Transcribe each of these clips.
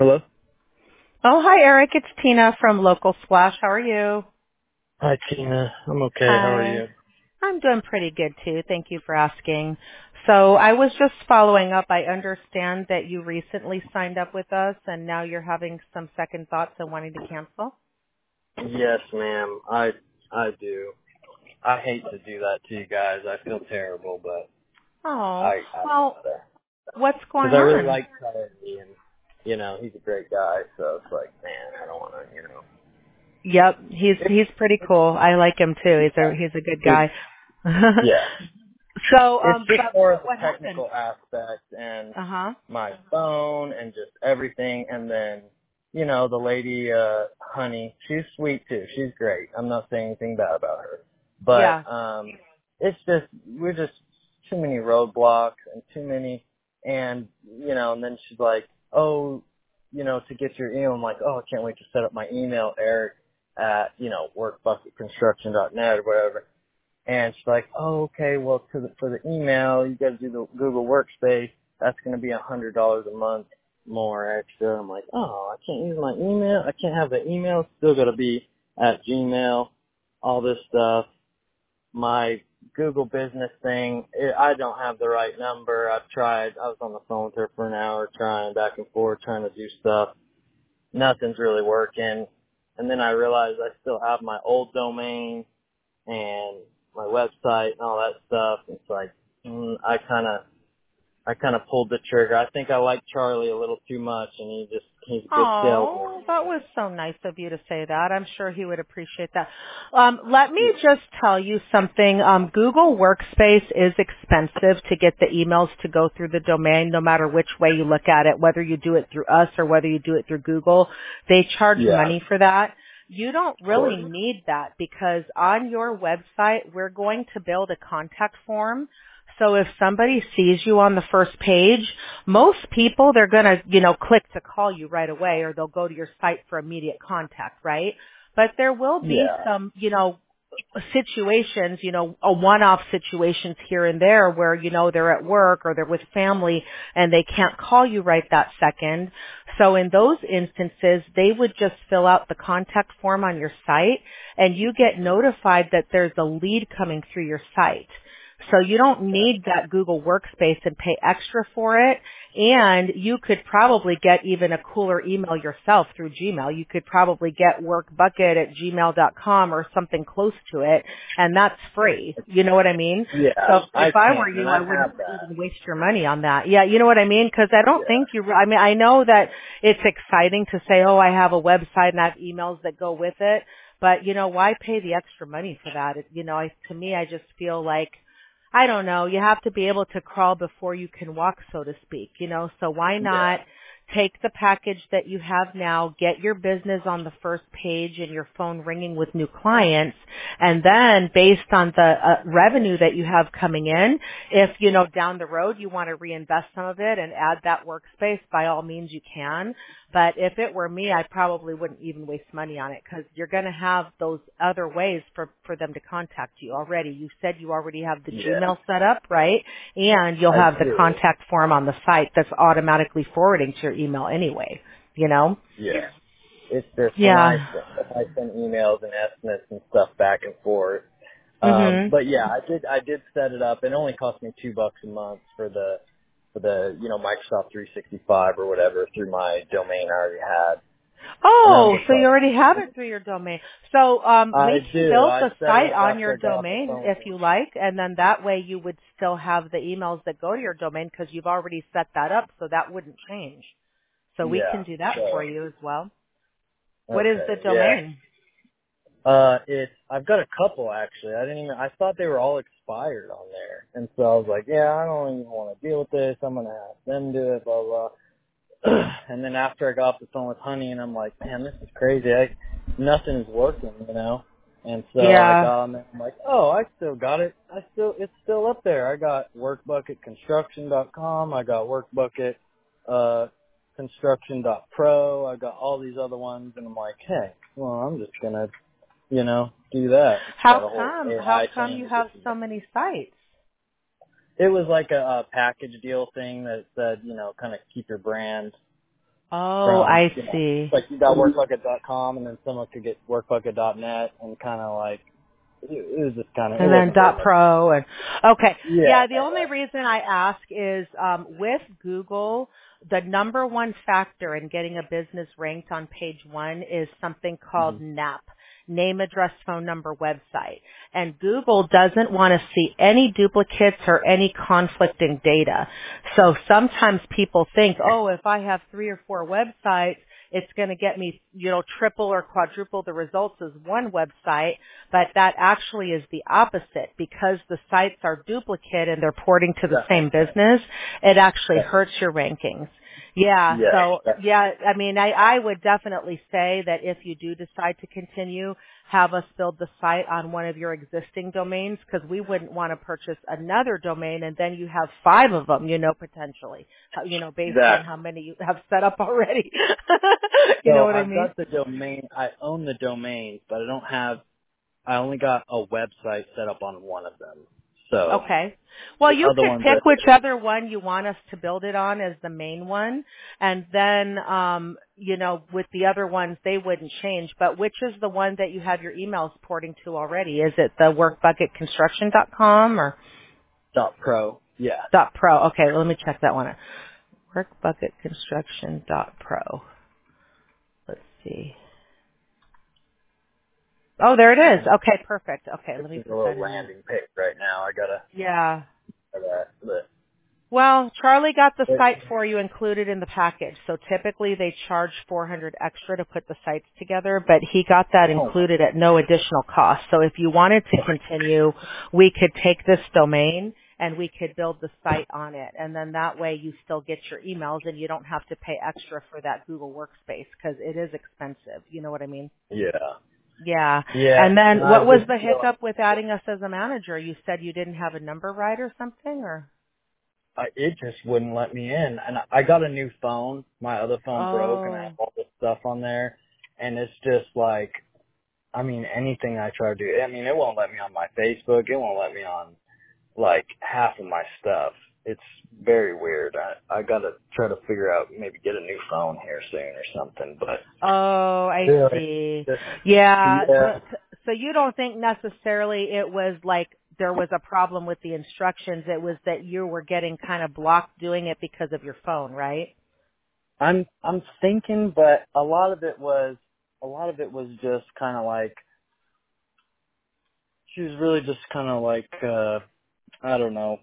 Hello? Oh, hi, Eric. It's Tina from Local Splash. How are you? Hi, Tina. I'm okay. How are Hi. you? I'm doing pretty good, too. Thank you for asking. So I was just following up. I understand that you recently signed up with us, and now you're having some second thoughts and wanting to cancel? Yes, ma'am. I do. I hate to do that to you guys. I feel terrible, but Oh, I well, gotta. what's Because going I really on? like Charlie, and, he's a great guy, so it's like, man, I don't want to. Yep, he's pretty It's, cool. I like him, too. He's a good it, guy. yeah. So, It's just but more of the what happened? technical aspect and Uh-huh. my phone and just everything. And then, the lady, Honey, she's sweet too. She's great. I'm not saying anything bad about her. But, Yeah. we're just too many roadblocks and too many, and then she's like, oh, to get your email. I'm like, oh, I can't wait to set up my email, Eric at, workbucketconstruction.net or whatever. And she's like, oh, okay, well, for the email, you got to do the Google Workspace. That's going to be $100 a month more extra. I'm like, oh, I can't use my email. I can't have the email. Still got to be at Gmail, all this stuff. My Google business thing, I don't have the right number. I've tried. I was on the phone with her for an hour trying back and forth, trying to do stuff. Nothing's really working. And then I realized I still have my old domain and my website and all that stuff. It's like, I kind of pulled the trigger. I think I like Charlie a little too much, and he's a good salesman. Oh, that was so nice of you to say that. I'm sure he would appreciate that. Let me Yeah. just tell you something. Google Workspace is expensive to get the emails to go through the domain, no matter which way you look at it, whether you do it through us or whether you do it through Google. They charge Yeah, money for that. You don't of course. really need that because on your website, we're going to build a contact form. So if somebody sees you on the first page, most people, they're going to, click to call you right away or they'll go to your site for immediate contact, right? But there will be Yeah. some, situations, a one-off situations here and there where, they're at work or they're with family and they can't call you right that second. So in those instances, they would just fill out the contact form on your site and you get notified that there's a lead coming through your site. So you don't Okay. need that Google Workspace and pay extra for it. And you could probably get even a cooler email yourself through Gmail. You could probably get workbucket@gmail.com or something close to it. And that's free. You know what I mean? Yeah, So I if I were can, you, and I I wouldn't have that. even waste your money on that. Yeah, you know what I mean? Because I don't think Yeah. I know that it's exciting to say, oh, I have a website and I have emails that go with it. But, why pay the extra money for that? To me, I just feel like, I don't know, you have to be able to crawl before you can walk, so to speak, so why Yeah. not take the package that you have now, get your business on the first page and your phone ringing with new clients, and then based on the revenue that you have coming in, if, down the road you want to reinvest some of it and add that workspace, by all means you can. But if it were me, I probably wouldn't even waste money on it because you're going to have those other ways for them to contact you already. You said you already have the Yeah. Gmail set up, right? And you'll I have the do. contact form on the site that's automatically forwarding to your email anyway. Yeah. It's just when Yeah. I send emails and estimates and stuff back and forth. Mhm. But yeah, I did set it up. It only cost me $2 a month for the Microsoft 365 or whatever through my domain I already had. And I'm Oh, just so you like, already have it through your domain. So I we can do. build I the set it site up on after your I got off the domain phone if with you like, and then that way you would still have the emails that go to your domain because you've already set that up, so that wouldn't change. So him. we Yeah. can do that for So you as well. What is the okay. Yeah. domain? I've got a couple actually. I thought they were all expired on there. And so I was like, yeah, I don't even want to deal with this. I'm going to have them do it, blah, blah. And then after I got off the phone with Honey and I'm like, man, this is crazy. Nothing is working. And so I Yeah. got on there. I'm like, oh, I still got it. It's still up there. I got workbucketconstruction.com. I got workbucket, construction.pro. I got all these other ones. And I'm like, hey, well, I'm just going to do that. It's got How a whole come? How AI come you thing. have so many sites? It was like a package deal thing that said, kind of keep your brand Oh, from, I see. like you got workbucket.com and then someone could get workbucket.net and kind of like, it was just kind of, it And then wasn't very much. .pro and okay. Yeah. Yeah, the only reason I ask is with Google, the number one factor in getting a business ranked on page one is something called hmm NAP, name, address, phone number, website. And Google doesn't want to see any duplicates or any conflicting data. So sometimes people think, oh, if I have 3 or 4 websites, it's going to get me, triple or quadruple the results as one website, but that actually is the opposite. Because the sites are duplicate and they're porting to the same business, it actually hurts your rankings. Yeah, so, Yeah. yeah, I mean, I would definitely say that if you do decide to continue, have us build the site on one of your existing domains, because we wouldn't want to purchase another domain and then you have 5 of them, potentially, based on Exactly. how many you have set up already. You know So what I I've mean? got the domain. I own the domains, but I only got a website set up on one of them. So Okay. Well, the you other could ones pick whichever one you want us to build it on as the main one, and then, with the other ones, they wouldn't change. But which is the one that you have your emails porting to already? Is it the workbucketconstruction.com or .pro. Yeah. .pro? Okay, well, let me check that one out. Workbucketconstruction.pro. Let's see. Oh, there it is. Okay, perfect. Okay, This let me is a put that little in there. landing page right now. I gotta, Yeah. but Well, Charlie got the it, site for you included in the package. So typically they charge $400 extra to put the sites together, but he got that oh, included at no additional cost. So if you wanted to continue, we could take this domain and we could build the site on it. And then that way you still get your emails and you don't have to pay extra for that Google Workspace because it is expensive. You know what I mean? yeah. Yeah. Yeah. And then I what was just the feel hiccup with adding us as a manager? You said you didn't have a number right or something or? it just wouldn't let me in. And I got a new phone. My other phone broke and I have Oh. all this stuff on there. And it's just like, I mean, anything I try to do, I mean, it won't let me on my Facebook. It won't let me on like half of my stuff. It's very weird. I gotta try to figure out, maybe get a new phone here soon or something, but Oh, I really, see. just, Yeah, yeah. so you don't think necessarily it was like there was a problem with the instructions. It was that you were getting kind of blocked doing it because of your phone, right? I'm thinking, but a lot of it was just kind of like, she was really just kind of like, I don't know.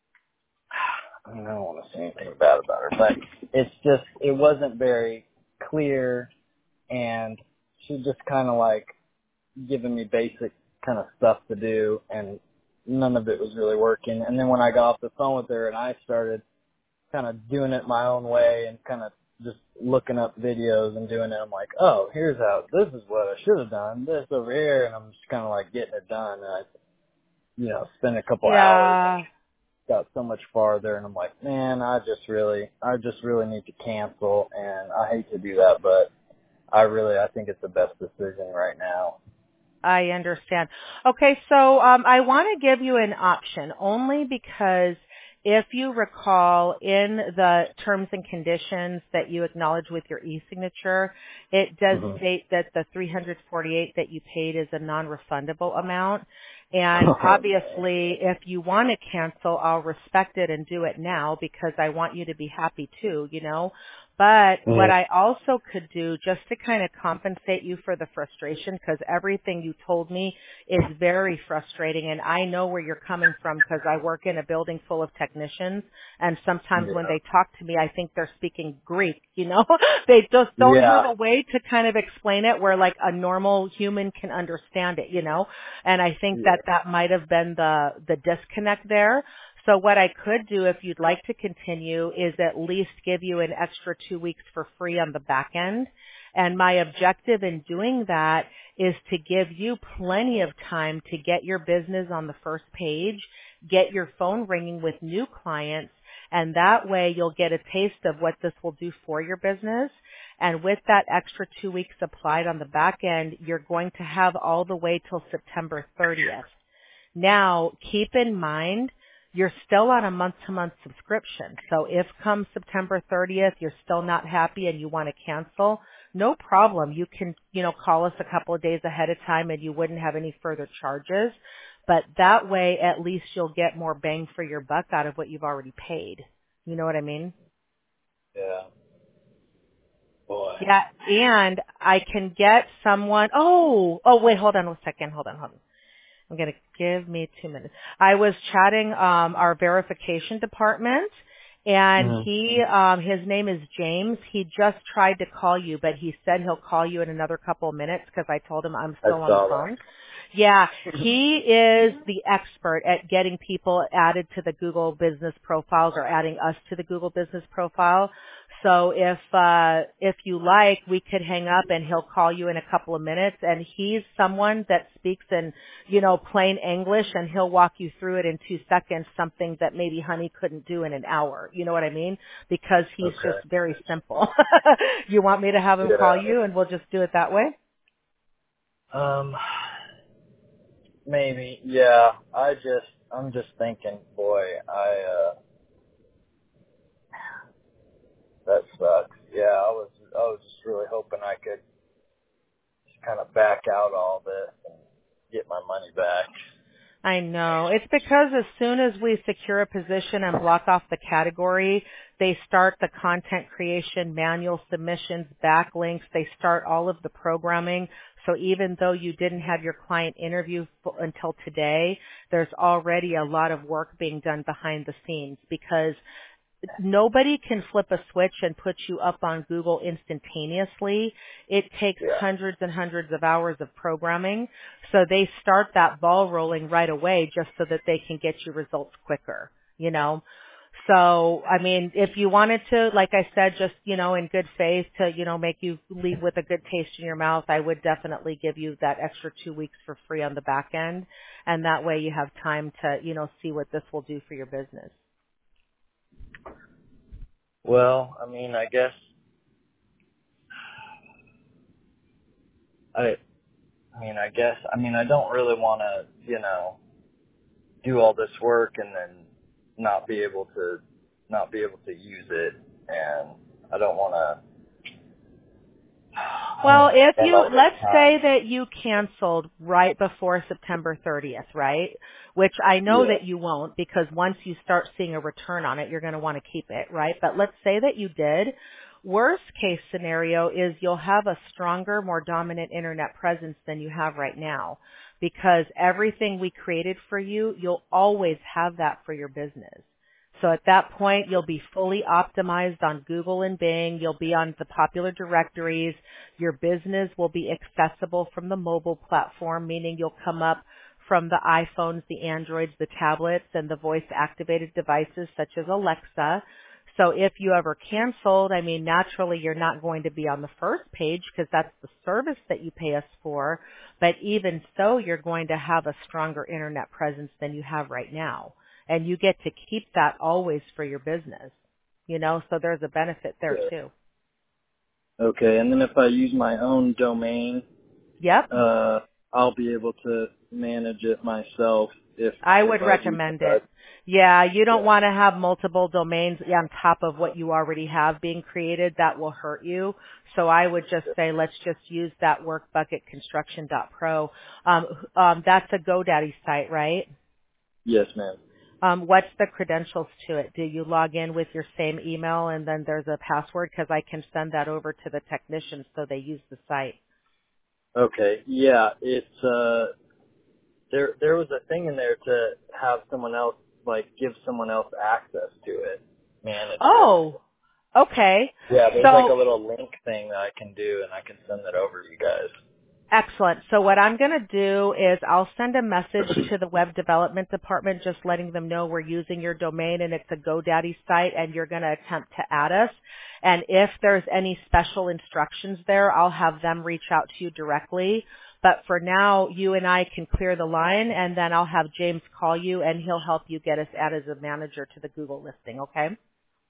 I don't want to say anything bad about her, but it's just, it wasn't very clear, and she just kind of like giving me basic kind of stuff to do, and none of it was really working. And then when I got off the phone with her and I started kind of doing it my own way and kind of just looking up videos and doing it, I'm like, oh, this is what I should have done, this over here, and I'm just kind of like getting it done, and I, spent a couple hours and Yeah. got so much farther, and I'm like, man, I just really need to cancel, and I hate to do that, but I think it's the best decision right now. I understand. Okay, so I want to give you an option only because if you recall in the terms and conditions that you acknowledge with your e-signature, it does hmm state that the 348 that you paid is a non-refundable amount. And obviously, if you want to cancel, I'll respect it and do it now because I want you to be happy too, But what Yeah. I also could do just to kind of compensate you for the frustration, because everything you told me is very frustrating and I know where you're coming from because I work in a building full of technicians and sometimes when Yeah. they talk to me I think they're speaking Greek, They just don't have Yeah. a way to kind of explain it where like a normal human can understand it. And I think Yeah. that might have been the disconnect there. So what I could do if you'd like to continue is at least give you an extra 2 weeks for free on the back end. And my objective in doing that is to give you plenty of time to get your business on the first page, get your phone ringing with new clients, and that way you'll get a taste of what this will do for your business. And with that extra 2 weeks applied on the back end, you're going to have all the way till September 30th. Now, keep in mind, you're still on a month-to-month subscription. So if come September 30th, you're still not happy and you want to cancel, no problem. You can, call us a couple of days ahead of time and you wouldn't have any further charges. But that way, at least you'll get more bang for your buck out of what you've already paid. You know what I mean? Yeah. Boy. Yeah, and I can get someone, wait, hold on a second, hold on. I'm going to give me 2 minutes. I was chatting, our verification department, and his name is James. He just tried to call you, but he said he'll call you in another couple of minutes because I told him I'm still on the phone. Yeah, he is the expert at getting people added to the Google business profiles or adding us to the Google business profile. So if you like, we could hang up and he'll call you in a couple of minutes, and he's someone that speaks in, plain English, and he'll walk you through it in 2 seconds, something that maybe Honey couldn't do in an hour. You know what I mean? Because he's just very simple. You want me to have him call you and we'll just do it that way? Maybe. Yeah. I'm just thinking, boy, that sucks. Yeah, I was just really hoping I could just kind of back out all this and get my money back. I know. It's because as soon as we secure a position and block off the category, they start the content creation, manual submissions, backlinks. They start all of the programming. So even though you didn't have your client interview until today, there's already a lot of work being done behind the scenes because nobody can flip a switch and put you up on Google instantaneously. It takes hundreds and hundreds of hours of programming. So they start that ball rolling right away just so that they can get you results quicker, So, I mean, if you wanted to, like I said, just, in good faith to, make you leave with a good taste in your mouth, I would definitely give you that extra 2 weeks for free on the back end. And that way you have time to, see what this will do for your business. Well, I mean, I guess I don't really want to, do all this work and then not be able to use it, and I don't want to. Well, let's say that you canceled right before September 30th, right? Which I know that you won't, because once you start seeing a return on it, you're going to want to keep it, right? But let's say that you did. Worst case scenario is you'll have a stronger, more dominant internet presence than you have right now, because everything we created for you, you'll always have that for your business. So at that point, you'll be fully optimized on Google and Bing. You'll be on the popular directories. Your business will be accessible from the mobile platform, meaning you'll come up from the iPhones, the Androids, the tablets, and the voice-activated devices such as Alexa. So if you ever canceled, I mean, naturally you're not going to be on the first page because that's the service that you pay us for. But even so, you're going to have a stronger internet presence than you have right now. And you get to keep that always for your business, so there's a benefit there too. Okay, and then if I use my own domain, I'll be able to manage it myself. I would recommend it. Yeah, you don't want to have multiple domains on top of what you already have being created. That will hurt you. So I would just say let's just use that workbucketconstruction.pro. That's a GoDaddy site, right? Yes, ma'am. What's the credentials to it? Do you log in with your same email and then there's a password? Because I can send that over to the technicians so they use the site. Okay. Yeah, it's there was a thing in there to have someone else give someone else access to it, manage it. Oh, okay. Yeah, there's like a little link thing that I can do, and I can send that over to you guys. Excellent. So what I'm going to do is I'll send a message to the web development department just letting them know we're using your domain and it's a GoDaddy site and you're going to attempt to add us. And if there's any special instructions there, I'll have them reach out to you directly. But for now, you and I can clear the line and then I'll have James call you and he'll help you get us added as a manager to the Google listing, okay?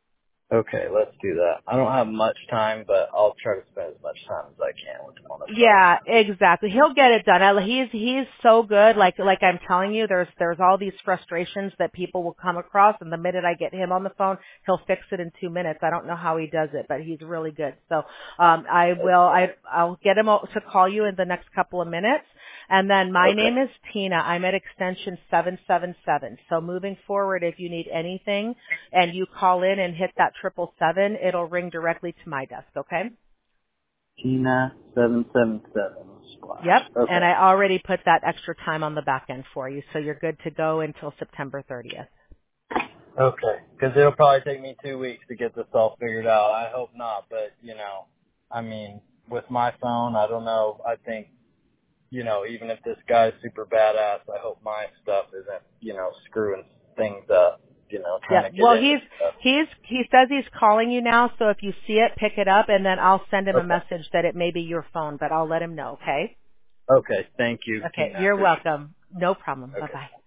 Okay, let's do that. I don't have much time, but I'll try to spend as much time as I can with him on the phone. Yeah, exactly. He'll get it done. He's so good. Like I'm telling you, there's all these frustrations that people will come across, and the minute I get him on the phone, he'll fix it in 2 minutes. I don't know how he does it, but he's really good. So I'll get him to call you in the next couple of minutes. And then my Okay. name is Tina. I'm at extension 777. So moving forward, if you need anything and you call in and hit that 777, it'll ring directly to my desk. Okay. Tina 777 splash. Yep, and Okay. I already put that extra time on the back end for you, so you're good to go until September 30th. Okay. Because it'll probably take me 2 weeks to get this all figured out. I hope not, but I mean, with my phone, I don't know. I think, even if this guy's super badass, I hope my stuff isn't, screwing things up. Trying Yeah, to get well, into stuff. he says he's calling you now, so if you see it, pick it up, and then I'll send him a Okay. message that it may be your phone, but I'll let him know, okay? Okay. Thank you, Okay, Tina. you're Appreciate welcome. No problem. it. Okay. Bye-bye.